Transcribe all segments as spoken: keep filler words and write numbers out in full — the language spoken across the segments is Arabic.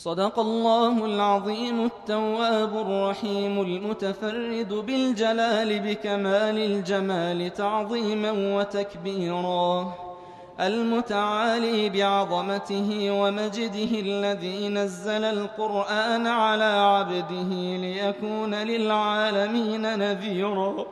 صدق الله العظيم التواب الرحيم المتفرد بالجلال بكمال الجمال تعظيما وتكبيرا، المتعالي بعظمته ومجده الذي نزل القرآن على عبده ليكون للعالمين نذيرا.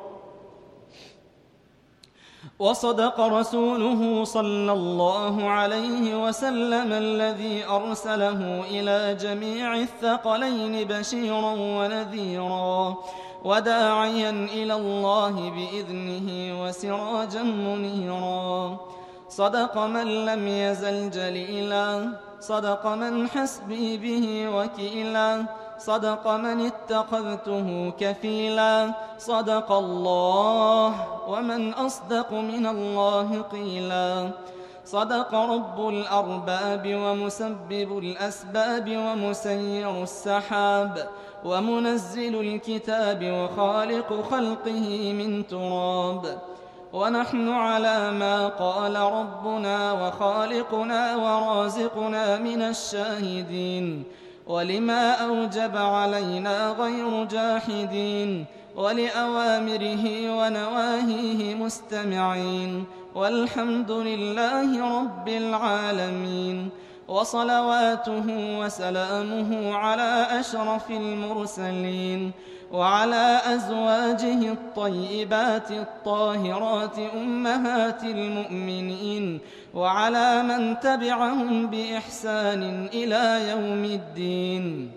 وصدق رسوله صلى الله عليه وسلم الذي أرسله إلى جميع الثقلين بشيرا ونذيرا، وداعيا إلى الله بإذنه وسراجا منيرا. صدق من لم يزل جليلا، صدق من حسبي به وكيلا، صدق من اتخذته كفيلا. صدق الله، ومن أصدق من الله قيلا. صدق رب الأرباب ومسبب الأسباب ومسير السحاب ومنزل الكتاب وخالق خلقه من تراب، ونحن على ما قال ربنا وخالقنا ورازقنا من الشاهدين، ولما أوجب علينا غير جاحدين، ولأوامره ونواهيه مستمعين، والحمد لله رب العالمين. وصلواته وسلامه على أشرف المرسلين، وعلى أزواجه الطيبات الطاهرات أمهات المؤمنين، وعلى من تبعهم بإحسان إلى يوم الدين.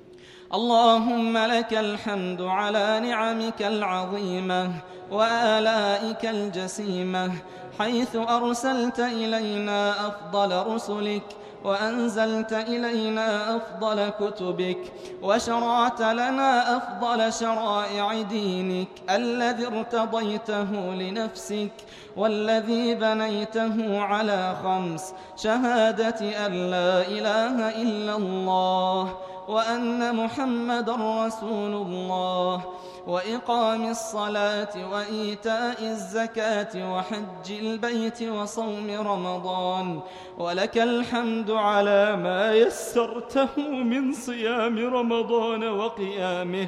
اللهم لك الحمد على نعمك العظيمة وآلائك الجسيمة، حيث أرسلت إلينا أفضل رسلك، وأنزلت إلينا أفضل كتبك، وشرعت لنا أفضل شرائع دينك الذي ارتضيته لنفسك، والذي بنيته على خمس: شهادة أن لا إله إلا الله، وأن محمد رسول الله، وإقام الصلاة وإيتاء الزكاة وحج البيت وصوم رمضان. ولك الحمد على ما يسرته من صيام رمضان وقيامه،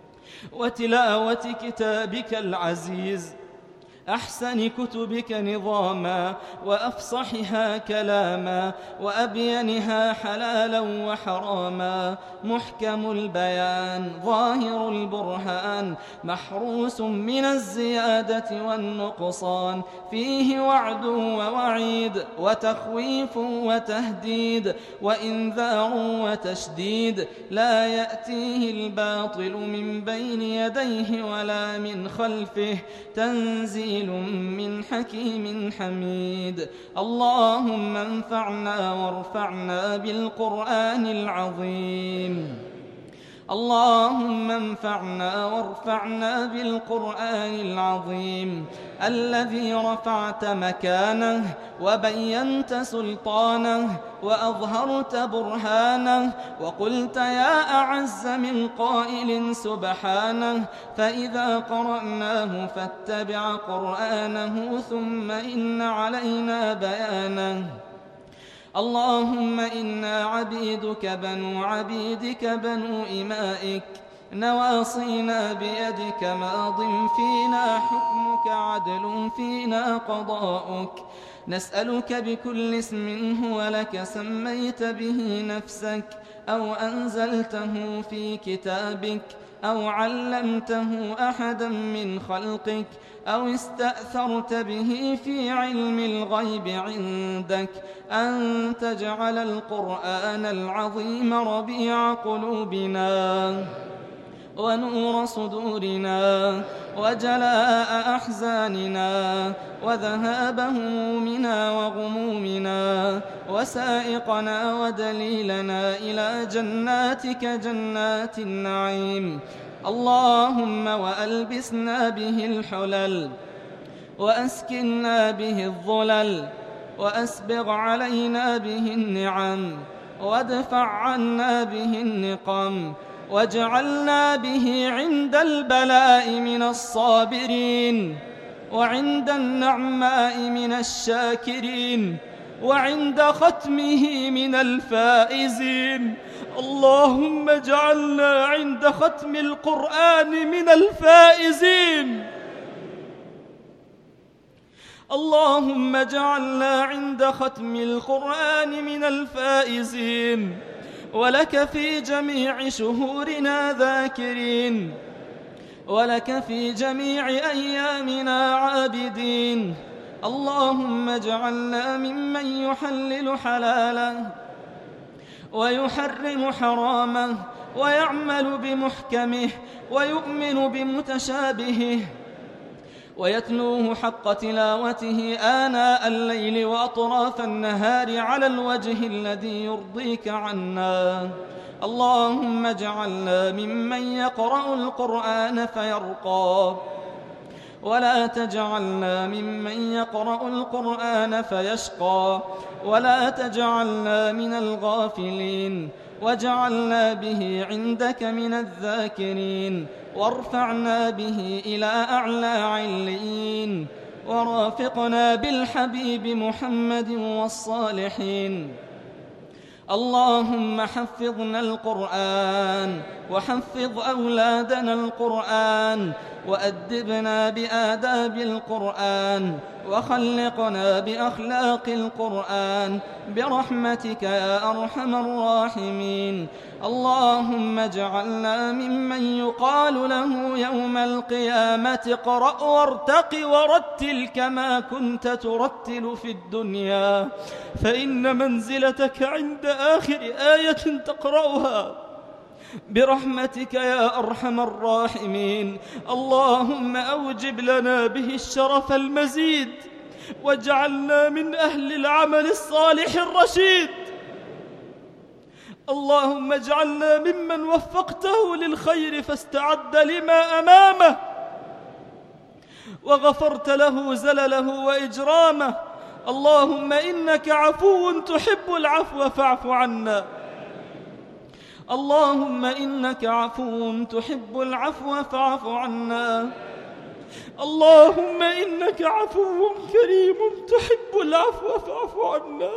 وتلاوة كتابك العزيز، أحسن كتبك نظاما، وأفصحها كلاما، وأبينها حلالا وحراما، محكم البيان ظاهر البرهان، محروس من الزيادة والنقصان، فيه وعد ووعيد وتخويف وتهديد وإنذار وتشديد، لا يأتيه الباطل من بين يديه ولا من خلفه، تنزيل من حكيم حميد. اللهم انفعنا وارفعنا بالقرآن العظيم، اللهم انفعنا وارفعنا بالقرآن العظيم، الذي رفعت مكانه وبينت سلطانه وأظهرت برهانه، وقلت يا أعز من قائل سبحانه: فإذا قرأناه فاتبع قرآنه ثم إن علينا بيانه. اللهم إنا عبيدك بنو عبيدك بنو إمائك، نواصينا بيدك، ماض فينا حكمك، عدل فينا قضاؤك. نسألك بكل اسم هو لك سميت به نفسك، أو أنزلته في كتابك، أو علمته أحدا من خلقك، أو استأثرت به في علم الغيب عندك، أن تجعل القرآن العظيم ربيع قلوبنا ونور صدورنا وجلاء أحزاننا وذهاب همومنا وغمومنا، وسائقنا ودليلنا إلى جناتك جنات النعيم. اللهم وألبسنا به الحلل، وأسكننا به الظلل، وأسبغ علينا به النعم، وادفع عنا به النقم، واجعلنا به عند البلاء من الصابرين، وعند النعماء من الشاكرين، وعند ختمه من الفائزين. اللهم اجعلنا عند ختم القرآن من الفائزين. اللهم اجعلنا عند ختم القرآن من الفائزين، ولك في جميع شهورنا ذاكرين، ولك في جميع أيامنا عابدين. اللهم اجعلنا ممن يحلل حلاله ويحرم حرامه ويعمل بمحكمه ويؤمن بمتشابهه ويتلوه حق تلاوته آناء الليل وأطراف النهار على الوجه الذي يرضيك عنا. اللهم اجعلنا ممن يقرأ القرآن فيرقى، ولا تجعلنا ممن يقرأ القرآن فيشقى، ولا تجعلنا من الغافلين، واجعلنا به عندك من الذاكرين، وارفعنا به إلى أعلى عليين، ورافقنا بالحبيب محمد والصالحين. اللهم حفظنا القرآن، وحفظ أولادنا القرآن، وأدبنا بآداب القرآن، وخلقنا بأخلاق القرآن برحمتك يا أرحم الراحمين. اللهم اجعلنا ممن يقال له يوم القيامة اقرأ وارتق ورتل كما كنت ترتل في الدنيا، فإن منزلتك عند آخر آية تقرأها برحمتك يا أرحم الراحمين. اللهم أوجب لنا به الشرف المزيد، واجعلنا من أهل العمل الصالح الرشيد. اللهم اجعلنا ممن وفقته للخير فاستعد لما أمامه، وغفرت له زلله وإجرامه. اللهم إنك عفو تحب العفو فاعف عنا. اللهم إنك عفو تحب العفو فاعف عنا. اللهم إنك عفو كريم تحب العفو فاعف عنا.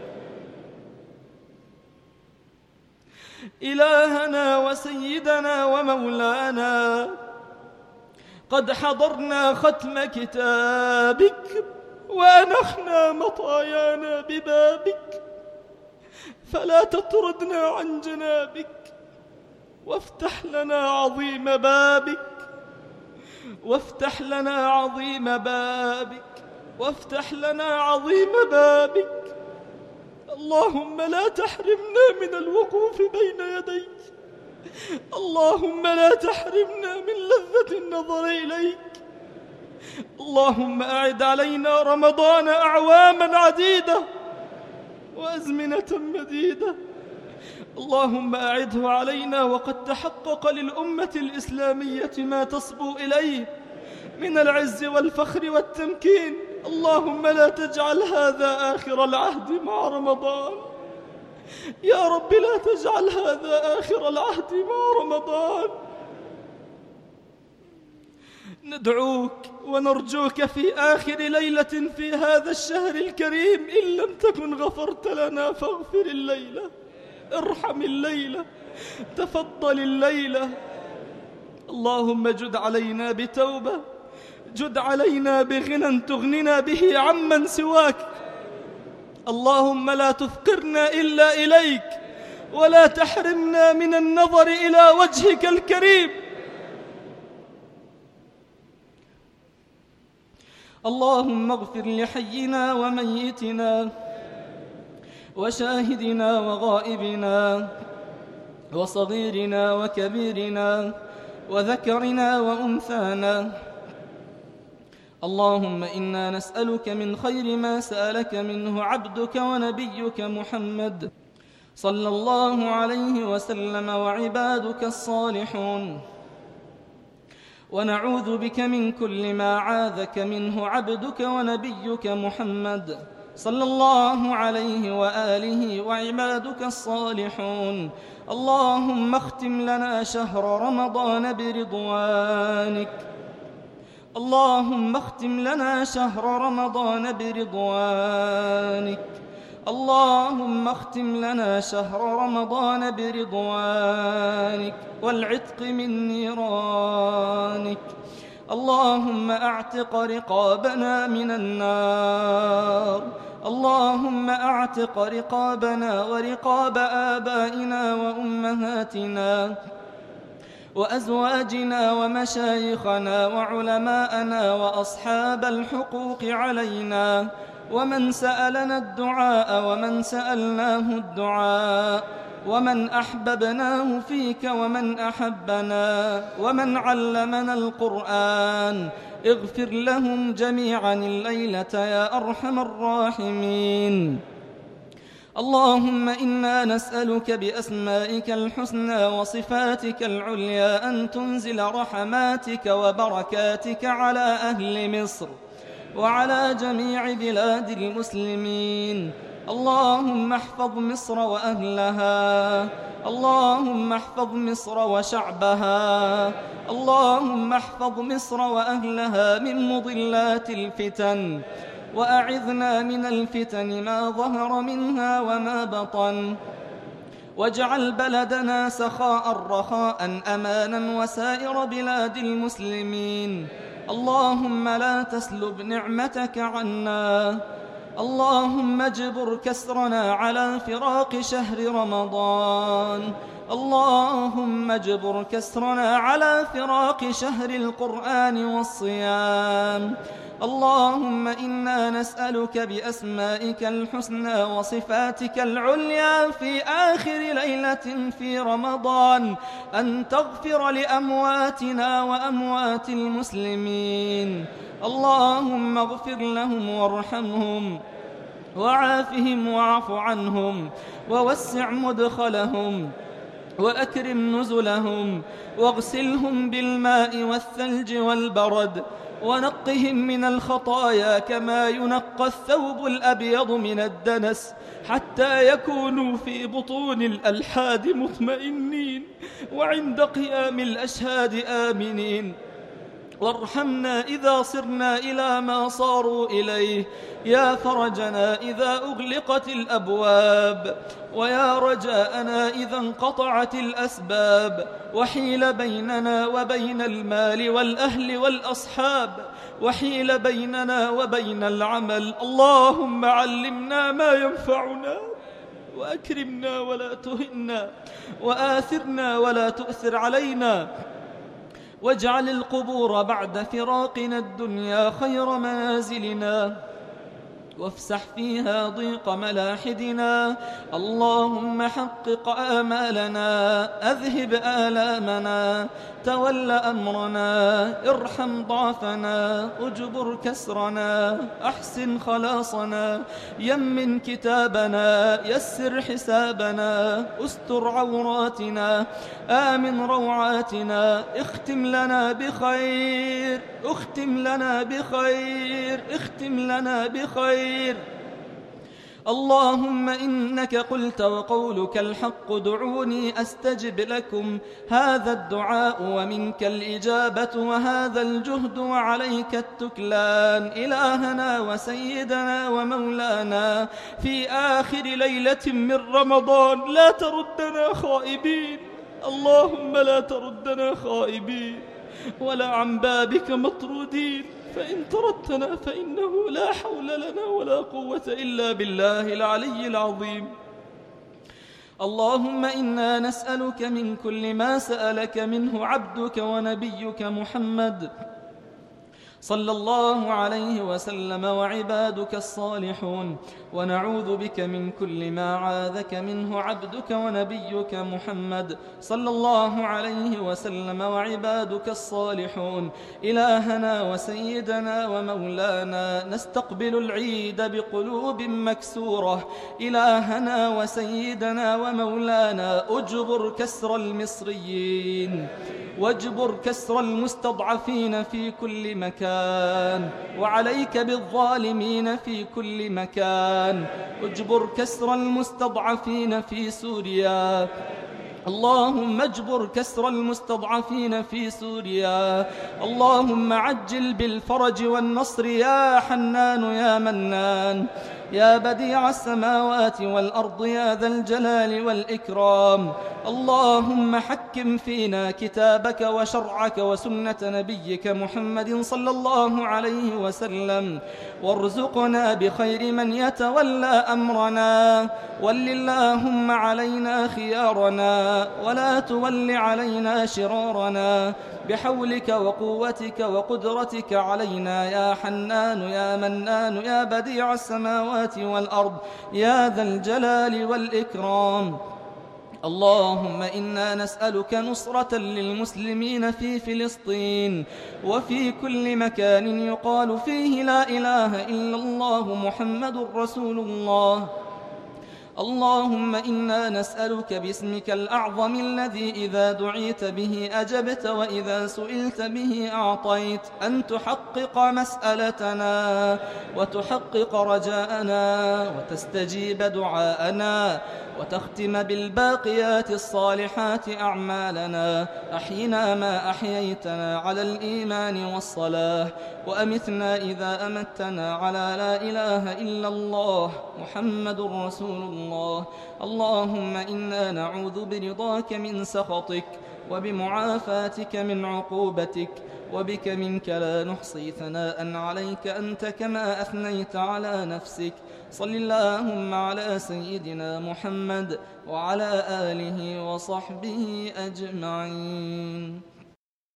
إلهنا وسيدنا ومولانا، قد حضرنا ختم كتابك وأنخنا مطايانا ببابك، فلا تطردنا عن جنابك، وافتح لنا عظيم بابك، وافتح لنا عظيم بابك، وافتح لنا عظيم بابك. اللهم لا تحرمنا من الوقوف بين يديك، اللهم لا تحرمنا من لذة النظر إليك. اللهم أعد علينا رمضان أعواما عديدة وأزمنة مديدة. اللهم أعده علينا وقد تحقق للأمة الإسلامية ما تصبو إليه من العز والفخر والتمكين. اللهم لا تجعل هذا آخر العهد مع رمضان، يا رب لا تجعل هذا آخر العهد مع رمضان. ندعوك ونرجوك في آخر ليلة في هذا الشهر الكريم، إن لم تكن غفرت لنا فاغفر الليلة، ارحم الليلة، تفضل الليلة. اللهم جد علينا بتوبة، جد علينا بغنى تغننا به عمن سواك. اللهم لا تفقرنا إلا إليك، ولا تحرمنا من النظر إلى وجهك الكريم. اللهم اغفر لحينا وميتنا وشاهدنا وغائبنا وصغيرنا وكبيرنا وذكرنا وأنثانا. اللهم إنا نسألك من خير ما سألك منه عبدك ونبيك محمد صلى الله عليه وسلم وعبادك الصالحون، ونعوذ بك من كل ما عاذك منه عبدك ونبيك محمد صلى الله عليه وآله وعبادك الصالحون. اللهم اختم لنا شهر رمضان برضوانك، اللهم اختم لنا شهر رمضان برضوانك. اللهم اختم لنا شهر رمضان برضوانك والعتق من نيرانك. اللهم اعتق رقابنا من النار. اللهم اعتق رقابنا ورقاب آبائنا وأمهاتنا وأزواجنا ومشايخنا وعلماءنا وأصحاب الحقوق علينا، ومن سألنا الدعاء ومن سألناه الدعاء، ومن أحببناه فيك ومن أحبنا، ومن علمنا القرآن. اغفر لهم جميعا الليلة يا أرحم الراحمين. اللهم إنا نسألك بأسمائك الحسنى وصفاتك العليا أن تنزل رحماتك وبركاتك على أهل مصر وعلى جميع بلاد المسلمين. اللهم احفظ مصر وأهلها. اللهم احفظ مصر وشعبها. اللهم احفظ مصر وأهلها من مضلات الفتن، وأعذنا من الفتن ما ظهر منها وما بطن، واجعل بلدنا سخاء رخاء أمانا وسائر بلاد المسلمين. اللهم لا تسلب نعمتك عنا. اللهم اجبر كسرنا على فراق شهر رمضان. اللهم اجبر كسرنا على فراق شهر القرآن والصيام. اللهم إنا نسألك بأسمائك الحسنى وصفاتك العليا في آخر ليلة في رمضان أن تغفر لأمواتنا وأموات المسلمين. اللهم اغفر لهم وارحمهم وعافهم واعف عنهم ووسع مدخلهم وأكرم نزلهم واغسلهم بالماء والثلج والبرد ونقهم من الخطايا كما ينقى الثوب الأبيض من الدنس، حتى يكونوا في بطون الألحاد مطمئنين وعند قيام الأشهاد آمنين. وارحمنا إذا صرنا إلى ما صاروا إليه، يا فرجنا إذا أغلقت الأبواب، ويا رجاءنا إذا انقطعت الأسباب، وحيل بيننا وبين المال والأهل والأصحاب، وحيل بيننا وبين العمل. اللهم علمنا ما ينفعنا، وأكرمنا ولا تهنا، وآثرنا ولا تؤثر علينا، واجعل القبور بعد فراقنا الدنيا خير منازلنا، وافسح فيها ضيق ملاحدنا. اللهم حقق آمالنا، أذهب آلامنا، تول أمرنا، ارحم ضعفنا، اجبر كسرنا، أحسن خلاصنا، يمن كتابنا، يسر حسابنا، استر عوراتنا، آمن روعاتنا، اختم لنا بخير، اختم لنا بخير، اختم لنا بخير. اللهم إنك قلت وقولك الحق، دعوني أستجب لكم. هذا الدعاء ومنك الإجابة وهذا الجهد وعليك التكلان. إلهنا وسيدنا ومولانا، في آخر ليلة من رمضان لا تردنا خائبين. اللهم لا تردنا خائبين ولا عن بابك مطرودين، فإن طردتنا فإنه لا حول لنا ولا قوة إلا بالله العلي العظيم. اللهم إنا نسألك من كل ما سألك منه عبدك ونبيك محمد صلى الله عليه وسلم وعبادك الصالحون، ونعوذ بك من كل ما عاذك منه عبدك ونبيك محمد صلى الله عليه وسلم وعبادك الصالحون. إلهنا وسيدنا ومولانا، نستقبل العيد بقلوب مكسورة. إلهنا وسيدنا ومولانا، أجبر كسر المصريين، واجبر كسر المستضعفين في كل مكان، وعليك بالظالمين في كل مكان. اجبر كسر المستضعفين في سوريا. اللهم اجبر كسر المستضعفين في سوريا. اللهم عجل بالفرج والنصر يا حنان يا منان. يا بديع السماوات والأرض يا ذا الجلال والإكرام. اللهم حكم فينا كتابك وشرعك وسنة نبيك محمد صلى الله عليه وسلم، وارزقنا بخير من يتولى أمرنا، ول اللهم علينا خيارنا ولا تول علينا شرارنا، بحولك وقوتك وقدرتك علينا يا حنان يا منان يا بديع السماوات والأرض يا ذا الجلال والإكرام. اللهم إنا نسألك نصرة للمسلمين في فلسطين وفي كل مكان يقال فيه لا إله إلا الله محمد رسول الله. اللهم إنا نسألك باسمك الأعظم الذي إذا دعيت به أجبت وإذا سئلت به أعطيت، أن تحقق مسألتنا وتحقق رجاءنا وتستجيب دعاءنا وتختم بالباقيات الصالحات أعمالنا. أحينا ما أحييتنا على الإيمان والصلاة، وأمتنا إذا أمتنا على لا إله إلا الله محمد رسول الله. اللهم إنا نعوذ برضاك من سخطك وبمعافاتك من عقوبتك، وبك منك لا نحصي ثناء عليك أنت كما أثنيت على نفسك. صل اللهم على سيدنا محمد وعلى آله وصحبه أجمعين.